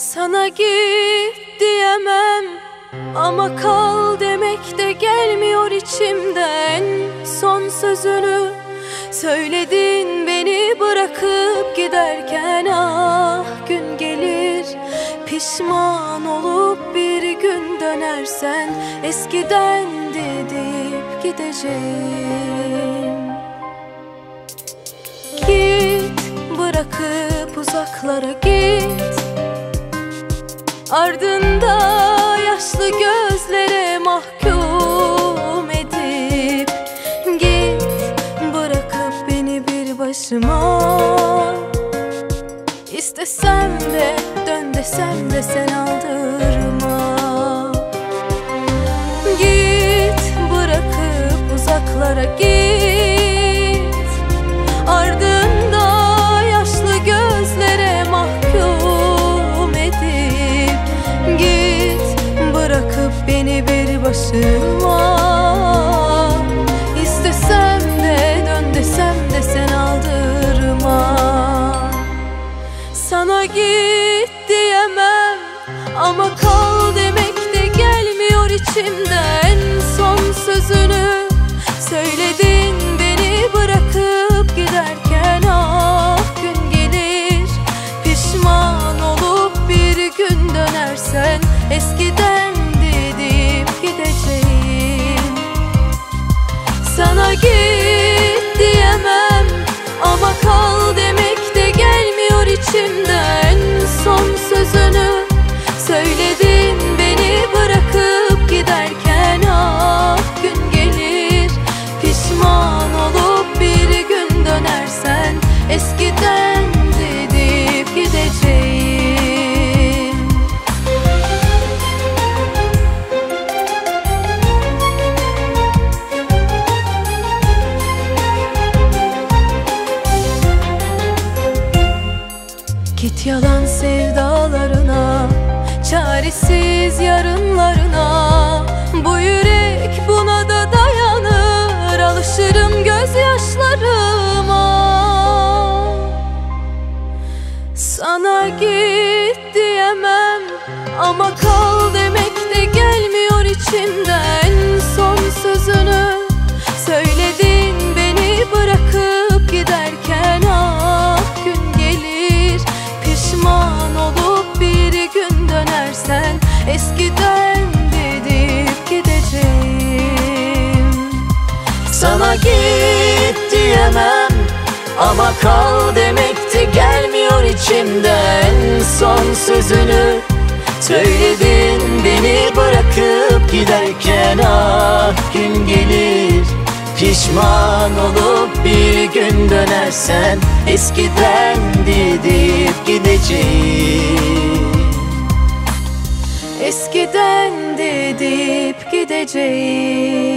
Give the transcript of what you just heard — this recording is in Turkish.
Sana git diyemem ama kal demek de gelmiyor içimden. Son sözünü söyledin beni bırakıp giderken. Ah, gün gelir pişman olup bir gün dönersen, eskiden deyip gideceğim. Git, bırakıp uzaklara git, ardında yaşlı gözlere mahkum edip git, bırakıp beni bir başıma. İstesem de dön desem de sen aldırma. Git, bırakıp uzaklara git, ardında yaşlı gözlere mahkum edip git, bırakıp beni bir başıma. İstesem de dön desem de sen aldırma. Sana git diyemem ama kal demek de gelmiyor içimden. Son sözünü söyledin beni bırakıp giderken. Ah, gün gelir pişman olup bir gün dönersen, eskiden deyip gideceğim. Sana git diyemem ama kal demek de gelmiyor içimden. Son sözünü söyledin beni bırakıp giderken. Ah, gün gelir pişman olup bir gün dönersen, eskiden deyip gideceğim. Git yalan sevdalarına, çaresiz yarınlarına. Bu yürek buna da dayanır, alışırım gözyaşlarıma. Sana git diyemem ama kal demek de gelmiyor içimden. Son sözünü söyledin beni bırakıp giderken. Ah, gün gelir pişman olup bir gün dönersen, eskiden deyip gideceğim. Sana git diyemem ama kal demek de gelmiyor içimden. Son sözünü söyledin beni bırakıp giderken. Ah, gün gelir pişman olup bir gün dönersen, eskiden deyip gideceğim. Eskiden deyip gideceğim.